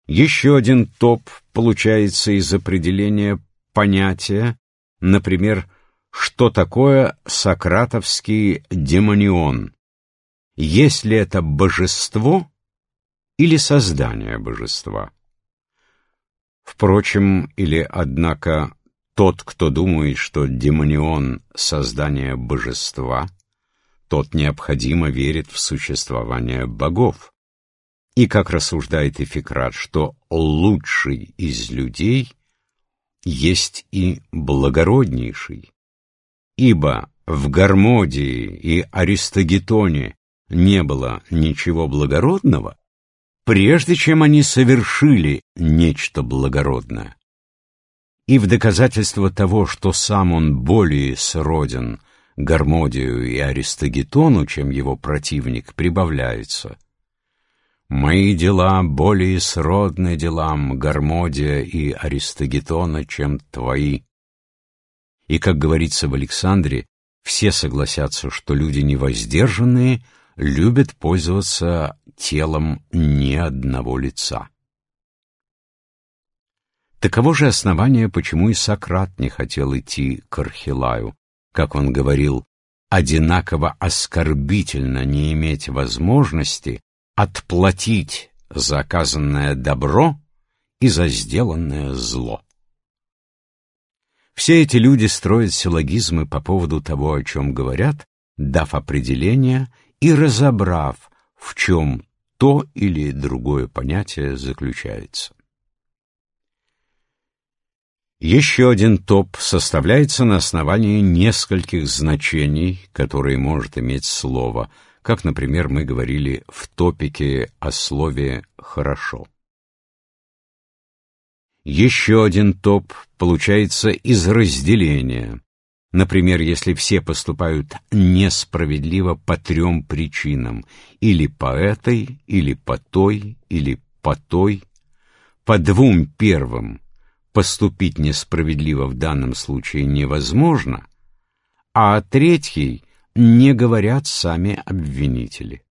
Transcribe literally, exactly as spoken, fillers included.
Еще один топ получается из определения понятия, например, что такое сократовский демонион, есть ли это божество или создание божества. Впрочем, или, однако, тот, кто думает, что демонион — создание божества, тот необходимо верит в существование богов. И, как рассуждает Ификрат, что лучший из людей есть и благороднейший, ибо в Гармодии и Аристогетоне не было ничего благородного, прежде чем они совершили нечто благородное. И в доказательство того, что сам он более сроден Гармодию и Аристогетону, чем его противник, прибавляется: «Мои дела более сродны делам Гармодия и Аристогетона, чем твои». И, как говорится в Александре, все согласятся, что люди невоздержанные любят пользоваться телом ни одного лица. Таково же основание, почему и Сократ не хотел идти к Архилаю. Как он говорил, одинаково оскорбительно не иметь возможности отплатить за оказанное добро и за сделанное зло. Все эти люди строят силлогизмы по поводу того, о чем говорят, дав определение и разобрав, в чем то или другое понятие заключается. Еще один топ составляется на основании нескольких значений, которые может иметь слово, как, например, мы говорили в топике о слове «хорошо». Еще один топ получается из разделения. Например, если все поступают несправедливо по трем причинам, или по этой, или по той, или по той, по двум первым поступить несправедливо в данном случае невозможно, а о третьей не говорят сами обвинители.